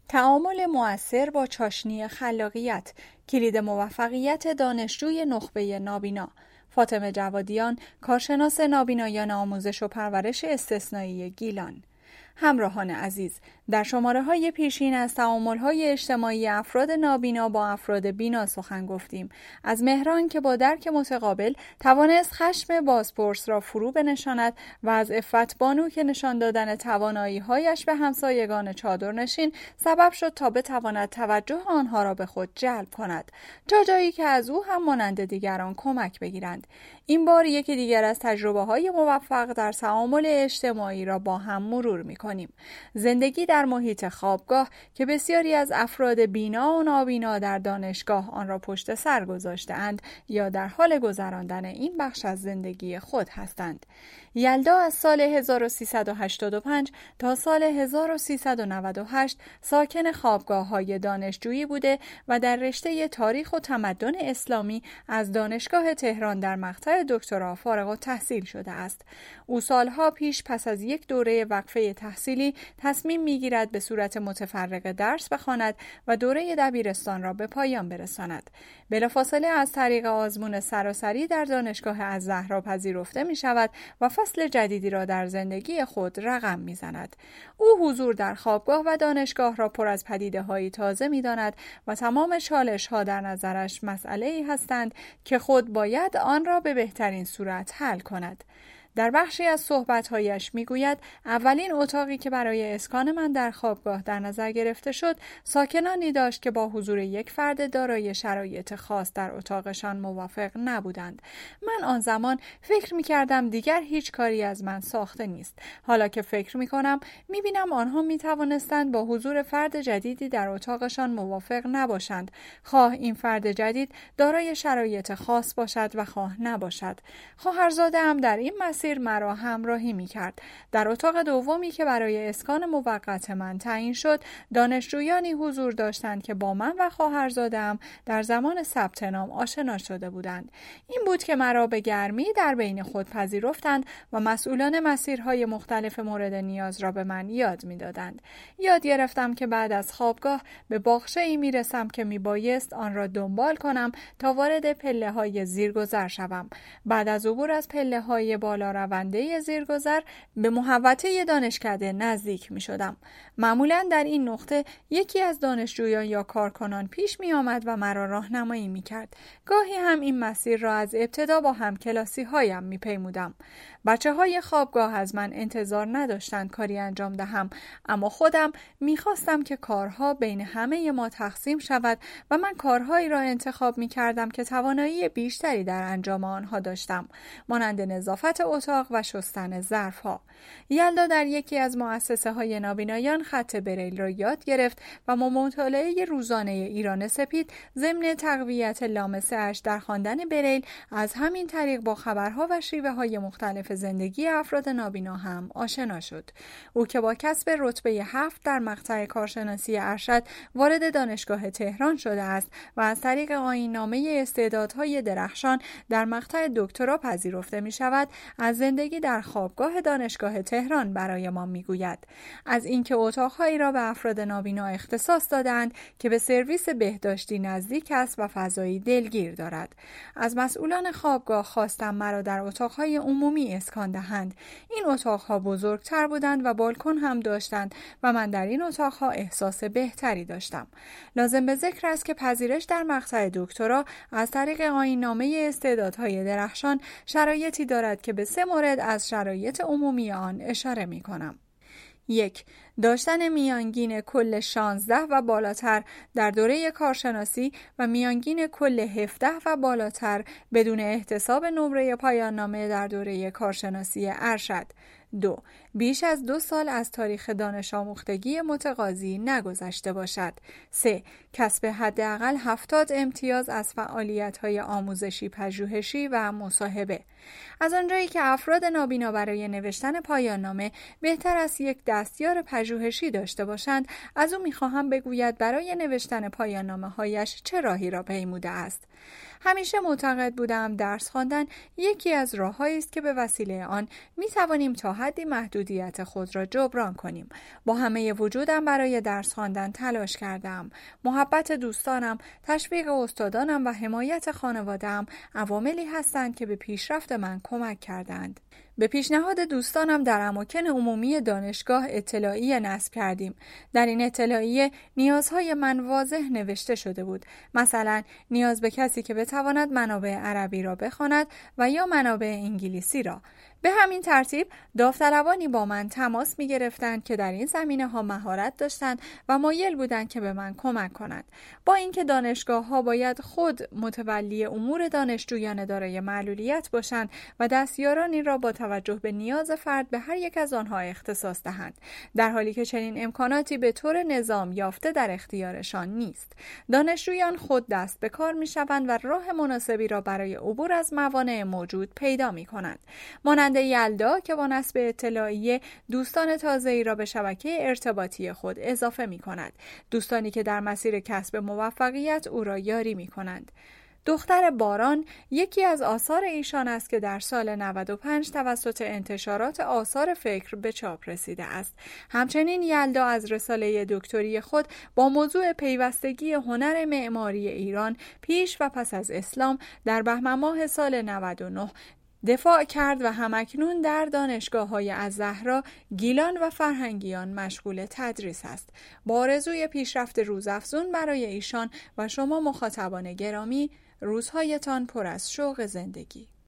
تعامل مؤثر با چاشنی خلاقیت، کلید موفقیت دانشجوی نخبه نابینا. فاطمه جوادیان، کارشناس نابینایان آموزش و پرورش استثنایی گیلان. همراهان عزیز، در شماره‌های پیشین از تعامل‌های اجتماعی افراد نابینا با افراد بینا سخن گفتیم. از مهران که با درک متقابل توانست خشم بازپرس را فرو بنشاند و از عفت بانو که نشان دادن توانایی‌هایش به همسایگان چادرنشین سبب شد تا بتواند توجه آنها را به خود جلب کند، تا جایی که از او هم مانند دیگران کمک بگیرند. این بار یکی دیگر از تجربه‌های موفق در تعامل اجتماعی را با هم مرور می‌کنیم. زندگی در محیط خوابگاه که بسیاری از افراد بینا و نابینا در دانشگاه آن را پشت سر گذاشته‌اند یا در حال گذراندن این بخش از زندگی خود هستند. یلدا از سال 1385 تا سال 1398 ساکن خوابگاه‌های دانشجویی بوده و در رشته تاریخ و تمدن اسلامی از دانشگاه تهران در مقطع دکترا فارغ التحصیل شده است. او سالها پیش پس از یک دوره وقفه تحصیلی تصمیم می‌گیرد به صورت متفرقه درس بخواند و دوره دبیرستان را به پایان برساند. بلافاصله از طریق آزمون سراسری در دانشگاه الزهرا پذیرفته می‌شود و فصل جدیدی را در زندگی خود رقم می‌زند. او حضور در خوابگاه و دانشگاه را پر از پدیده‌های تازه می‌داند و تمام چالش‌ها در نظرش مسئله‌ای هستند که خود باید آن را به بهترین صورت حل کند. در بخشی از صحبت‌هایش می‌گوید اولین اتاقی که برای اسکان من در خوابگاه در نظر گرفته شد، ساکنانی داشت که با حضور یک فرد دارای شرایط خاص در اتاقشان موافق نبودند. من آن زمان فکر می‌کردم دیگر هیچ کاری از من ساخته نیست. حالا که فکر می‌کنم می‌بینم آنها می‌توانستند با حضور فرد جدیدی در اتاقشان موافق نباشند، خواه این فرد جدید دارای شرایط خاص باشد و خواه نباشد. خواهرزاده‌ام در این مسیر مرا همراهی می‌کرد. در اتاق دومی که برای اسکان موقت من تعیین شد، دانشجویانی حضور داشتند که با من و خواهرزاده‌ام در زمان ثبت نام آشنا شده بودند. این بود که مرا به گرمی در بین خود پذیرفتند و مسئولان مسیرهای مختلف مورد نیاز را به من یاد می‌دادند. یاد گرفتم که بعد از خوابگاه به باغچه‌ای می‌رسم که میبایست آن را دنبال کنم تا وارد پله‌های زیرگذر شوم. بعد از عبور از پله‌های بالا رونده زیرگذر به محوطه دانشکده نزدیک می شدم. معمولاً در این نقطه یکی از دانشجویان یا کارکنان پیش می آمد و مرا راهنمایی می کرد. گاهی هم این مسیر را از ابتدا با همکلاسی هایم می پیمودم. بچه های خوابگاه از من انتظار نداشتند کاری انجام دهم، اما خودم می خواستم که کارها بین همه ما تقسیم شود و من کارهایی را انتخاب می کردم که توانایی بیشتری در انجام آنها داشتم، مانند نظافت اتاق و شستن ظرف‌ها. یلدا در یکی از مؤسسه های نابینایان خط بریل را یاد گرفت و با مطالعه روزانه ایران سپید ضمن تقویت لامسه اش در خواندن بریل از همین طریق با خبرها و شیوه های مختلف زندگی افراد نابینا هم آشنا شد. او که با کسب رتبه 7 در مقطع کارشناسی ارشد وارد دانشگاه تهران شده است و از طریق آیین‌نامه استعدادهای درخشان در مقطع دکترا پذیرفته می شود، از زندگی در خوابگاه دانشگاه تهران برای ما میگوید. از اینکه اتاقهایی را به افراد نابینا اختصاص دادند که به سرویس بهداشتی نزدیک است و فضایی دلگیر دارد. از مسئولان خوابگاه خواستم مرا در اتاقهای عمومی اسکان دهند. این اتاقها بزرگتر بودند و بالکن هم داشتند و من در این اتاقها احساس بهتری داشتم. لازم به ذکر است که پذیرش در مقطع دکترا از طریق آیین‌نامه استعدادهای درخشان شرایطی دارد که به 3 مورد از شرایط عمومی آن اشاره می کنم. 1. داشتن میانگین کل 16 و بالاتر در دوره کارشناسی و میانگین کل 17 و بالاتر بدون احتساب نمره پایان نامه در دوره کارشناسی ارشد. 2. بیش از 2 سال از تاریخ دانش آموختگی متقاضی نگذشته باشد. 3. کسب حداقل 70 امتیاز از فعالیت‌های آموزشی، پژوهشی و مصاحبه. از آنجایی که افراد نابینا برای نوشتن پایان نامه بهتر است یک دستیار پژوهشی داشته باشند، از او می‌خواهم بگوید برای نوشتن پایان نامه‌هایش چه راهی را پیموده است. همیشه معتقد بودم درس خواندن یکی از راه‌هایی است که به وسیله آن می‌توانیم تا حدی محدود محدودیت خود را جبران کنیم. با همه وجودم برای درس خواندن تلاش کردم. محبت دوستانم، تشویق استادانم و حمایت خانواده‌ام عواملی هستند که به پیشرفت من کمک کردند. به پیشنهاد دوستانم در اماکن عمومی دانشگاه اطلاعیه نصب کردیم. در این اطلاعیه نیازهای من واضح نوشته شده بود. مثلا نیاز به کسی که بتواند منابع عربی را بخواند و یا منابع انگلیسی را. به همین ترتیب داوطلبانی با من تماس می گرفتند که در این زمینه ها مهارت داشتند و مایل بودند که به من کمک کنند. با اینکه دانشگاه ها باید خود متولی امور دانشجویان دارای معلولیت باشند و دستیارانی را با توجه به نیاز فرد به هر یک از آنها اختصاص دهند، در حالی که چنین امکاناتی به طور نظام یافته در اختیارشان نیست. دانشجویان خود دست به کار می شوند و راه مناسبی را برای عبور از موانع موجود پیدا می کنند. مانند یلدا که با نصب اطلاعیه دوستان تازه‌ای را به شبکه ارتباطی خود اضافه می کند. دوستانی که در مسیر کسب موفقیت او را یاری می کنند. دختر باران یکی از آثار ایشان است که در سال 95 توسط انتشارات آثار فکر به چاپ رسیده است. همچنین یلدا از رساله دکتری خود با موضوع پیوستگی هنر معماری ایران پیش و پس از اسلام در بهمن ماه سال 99 دفاع کرد و همکنون در دانشگاه‌های الزهرا، گیلان و فرهنگیان مشغول تدریس است. با آرزوی پیشرفت روزافزون برای ایشان و شما مخاطبان گرامی، روزهایتان پر از شوق زندگی.